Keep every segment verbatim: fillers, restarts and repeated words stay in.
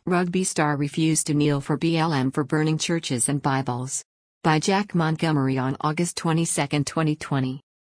Rugby star refused to kneel for B L M for burning churches and Bibles. By Jack Montgomery on August twenty-second, twenty twenty.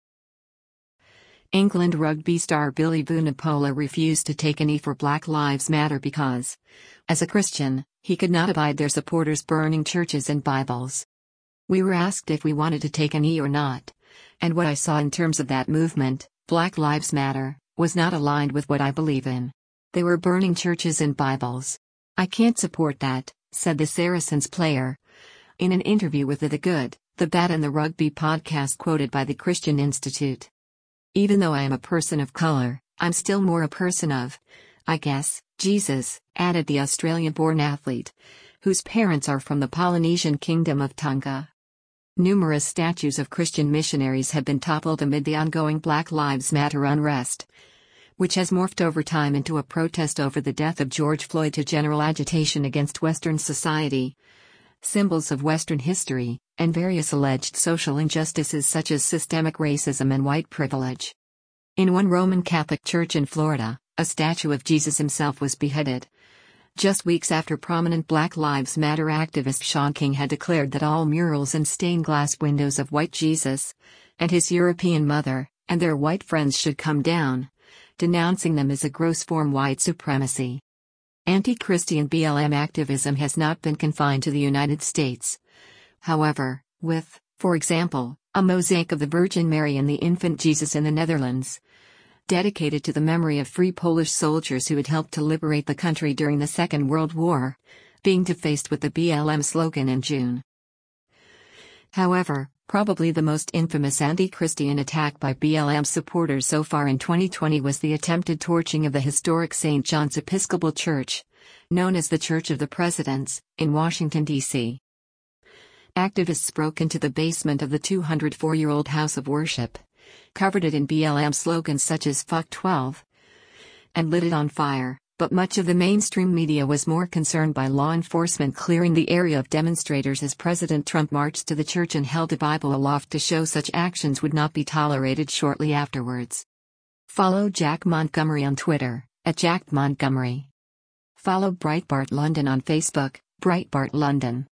England rugby star Billy Vunipola refused to take a knee for Black Lives Matter because, as a Christian, he could not abide their supporters burning churches and Bibles. We were asked if we wanted to take a knee or not, and what I saw in terms of that movement, Black Lives Matter, was not aligned with what I believe in. They were burning churches and Bibles. I can't support that, said the Saracens player. In an interview with the The Good, the Bad and the Rugby podcast quoted by the Christian Institute. Even though I am a person of color, I'm still more a person of, I guess, Jesus, added the Australian-born athlete, whose parents are from the Polynesian kingdom of Tonga. Numerous statues of Christian missionaries have been toppled amid the ongoing Black Lives Matter unrest, which has morphed over time into a protest over the death of George Floyd to general agitation against Western society, symbols of Western history, and various alleged social injustices such as systemic racism and white privilege. In one Roman Catholic church in Florida, a statue of Jesus himself was beheaded, just weeks after prominent Black Lives Matter activist Shaun King had declared that all murals and stained glass windows of white Jesus, and his European mother, and their white friends should come down, denouncing them as a gross form of white supremacy. Anti-Christian B L M activism has not been confined to the United States. However, with, for example, a mosaic of the Virgin Mary and the infant Jesus in the Netherlands, dedicated to the memory of free Polish soldiers who had helped to liberate the country during the Second World War, being defaced with the B L M slogan in June. However, probably the most infamous anti-Christian attack by B L M supporters so far in twenty twenty was the attempted torching of the historic Saint John's Episcopal Church, known as the Church of the Presidents, in Washington, D C Activists broke into the basement of the two hundred four-year-old house of worship, covered it in B L M slogans such as Fuck twelve, and lit it on fire, but much of the mainstream media was more concerned by law enforcement clearing the area of demonstrators as President Trump marched to the church and held a Bible aloft to show such actions would not be tolerated shortly afterwards. Follow Jack Montgomery on Twitter, at Jack Montgomery. Follow Breitbart London on Facebook, Breitbart London.